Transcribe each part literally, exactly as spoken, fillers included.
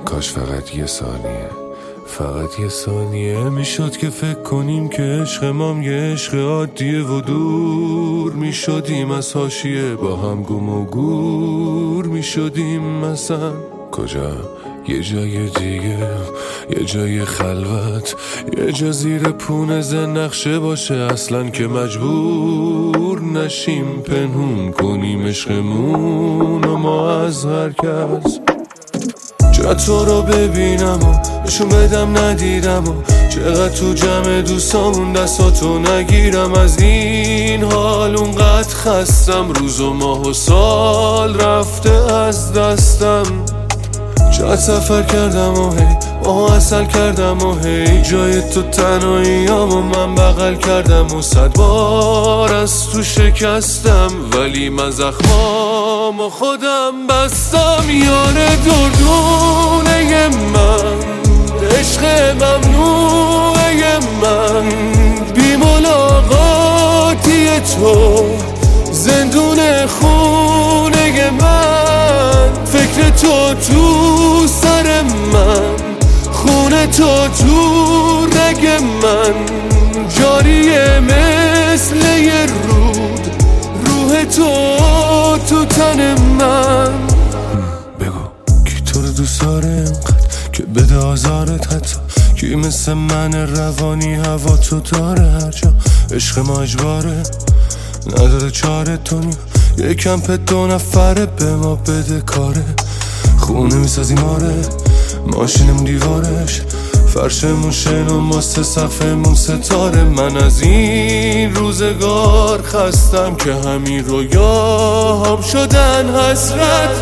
کاش فقط یه ثانیه، فقط یه ثانیه میشد که فکر کنیم که عشق مام یه عشق عادیه و دور میشدیم از حاشیه، با هم گم و گور میشدیم. مثلا کجا؟ یه جای دیگه، یه جای خلوت، یه جا زیر پونه نقشه باشه اصلا که مجبور نشیم پنهون کنیم عشقمون و ما از هر کس. چرا تو رو ببینم و نشون بدم ندیدم و چقدر تو جمع دوستامون دستاتو نگیرم. از این حال اونقدر خستم، روز و ماه و سال رفته از دستم. چقدر سفر کردم و هی ماه اصل کردم و هی جای تو تنهاییام و من بغل کردم و صد بار از تو شکستم، ولی من زخمام و خودم بستم. یار دردونه من، عشق ممنوعه من، بی ملاقاتی تو زندون خونه من. فکر تو تو سر من، خونه تو تو رگ من، جاریه مثل یه رود، روح تو تو تن من. بگو کی تو رو دوست داره اینقدر که بده آزارت، حتی کی مثل من روانی هوا تو داره. هر جا عشق ما اجباره نداره چاره، دنیا یکم پت دو نفره به ما بده کاره. خونه میسازیم آره، ماشینمون دیوارش، فرشمون شن و ما سه صفحمون ستاره. من از این روزگار خستم که همین رویاهام شدن حسرت.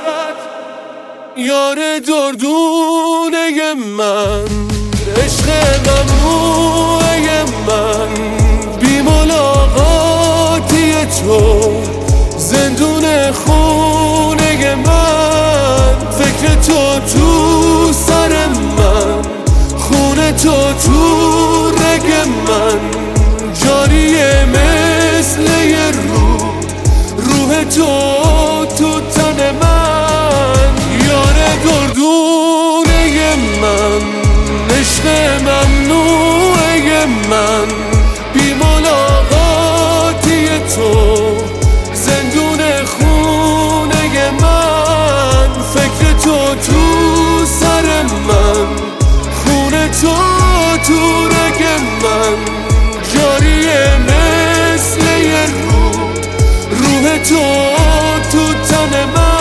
یار دردونه من، عشق ممنوعه من، بی ملاقاتی تو زندون خونه من. فکر تو تو سر من، خونه تو تو رگ من، جاریه مثل یه رود، روح تو تو تن من. یار دردونه من، عشق ممنوعه من، بی ملاقاتی تو زندون خونه من. فکر تو تو سر من، خونه تو تو رگ من، جاریه مثل یه رود، روح تو تو تن من.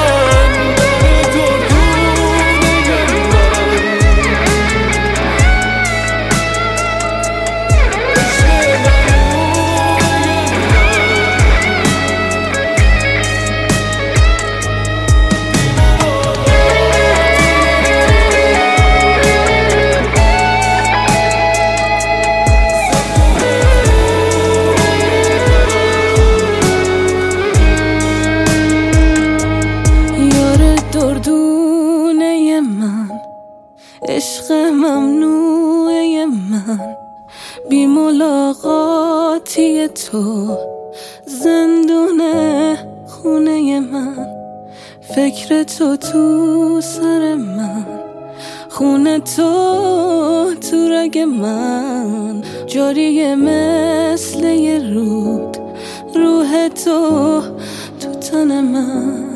دردونه من، عشق ممنوعه من، بی ملاقاتی تو زندون خونه من. فکر تو تو سر من، خونه تو تو رگ من، جاریه مثل یه رود، روح تو تو تن من.